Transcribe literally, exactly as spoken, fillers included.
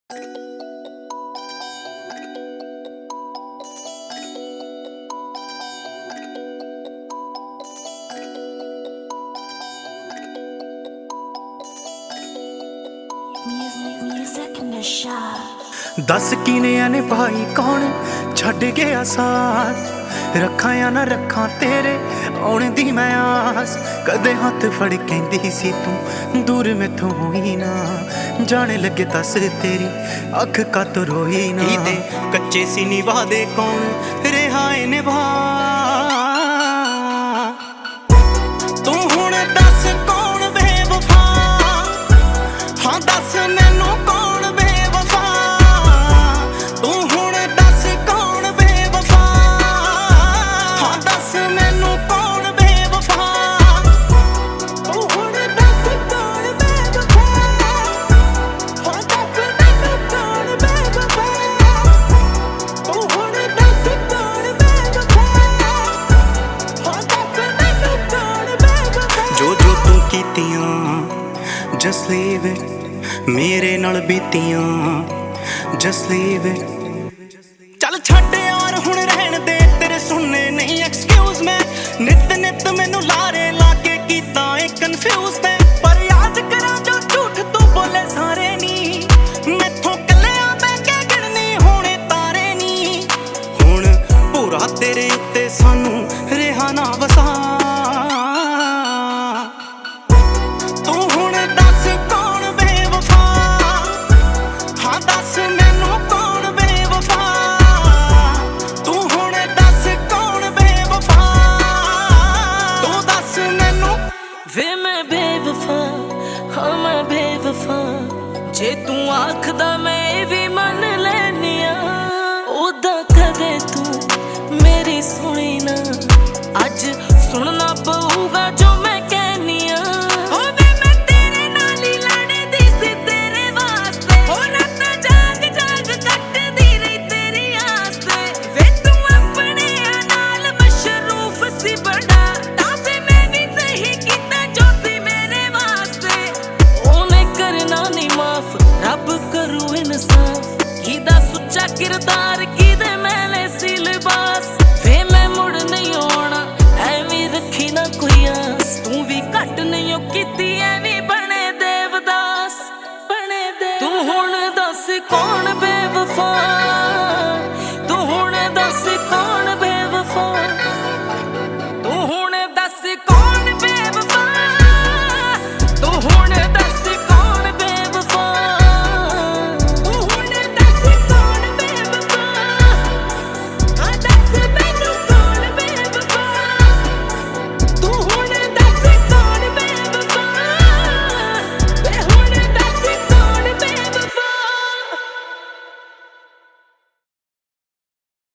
दस किने ने भाई कौन छड़ गया साथ, रखा या ना रखा तेरे आने दी मैं आस। कदे हाथ फड़ कहंदी सी तू दूर मैथों होई ना, जाने लगे दस तेरी अख कत रोई ना। दे कच्चे सी निभा दे कौन रिहाए निभा, तू हुण दस कौन बेवफा, हाँ दस मैनू कौन बेवफा, तू हुण दस कौन बेवफा, हाँ दस मैनू कौन बेवफा, तू हुण दस कौन बेवफा, हाँ दस मैनू कौन बेवफा, तू हुण दस कौन बेवफा, हाँ दस मैनू कौन बेवफा। जो जो तू कीतियां just leave it, मेरे नाल बीतियां just leave it। चल छड्ड यार हुण रहन दे तेरे सुनने नहीं एक्सक्यूज मैं, नित नित मैनू लारे लाके कीता ए कन्फ्यूज मैं। पर याद करा जो झूठ तू बोले सारे नी, मैथों कल्लियां बैठ के गिणनी होणे तारे नी। हुण पूरा तेरे उत्ते सानू रिहा ना वसा, वे मैं बेवफा हाँ मैं बेवफा, जे तू आखदा मैं भी मन लैनिया, ओदा कदे तू मेरी सुनी ना, अज सुनना पऊगा जो मैं कहनिया। ओ वे मैं तेरे नाल ही लड़दी सी तेरे वास्ते, ओ रातां जाग जाग कटदी रही तेरी आस्ते। वे तू अपने नाल मशरूफ सी बड़ा, तां मैं भी सही कीता जो सी मेरे वास्ते। ओने करना नहीं माफ रब करू इंसाफ, किदा सुच्चा किरदार किदे मैले सी लिबास। वे मैं मुड़ नहीं आना एवें रखी ना कोई आस, तू भी घट नहीं ओ कीती एवें बने देवदास बने दे। तू हुण दस कौन